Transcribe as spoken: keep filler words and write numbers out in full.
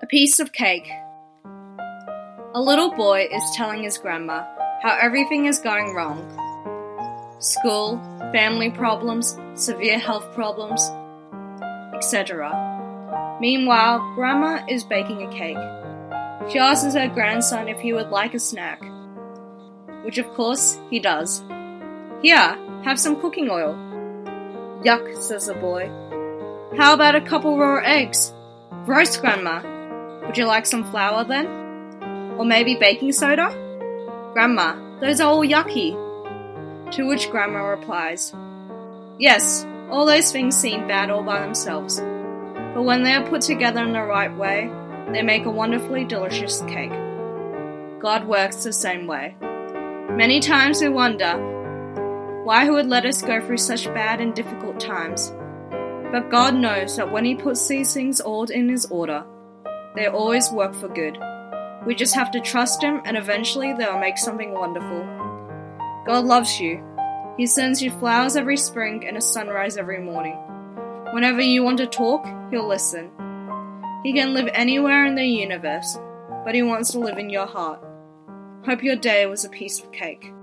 A piece of cake. A little boy is telling his grandma how everything is going wrong. School, family problems, severe health problems, et cetera. Meanwhile, Grandma is baking a cake. She asks her grandson if he would like a snack, which of course he does. Here, have some cooking oil. Yuck, says the boy. How about a couple raw eggs? Gross, Grandma. Would you like some flour then? Or maybe baking soda? Grandma, those are all yucky. To which Grandma replies, yes, all those things seem bad all by themselves, but when they are put together in the right way, they make a wonderfully delicious cake. God works the same way. Many times we wonder why He would let us go through such bad and difficult times. But God knows that when He puts these things all in His order, they always work for good. We just have to trust Him, and eventually they'll make something wonderful. God loves you. He sends you flowers every spring and a sunrise every morning. Whenever you want to talk, He'll listen. He can live anywhere in the universe, but He wants to live in your heart. Hope your day was a piece of cake.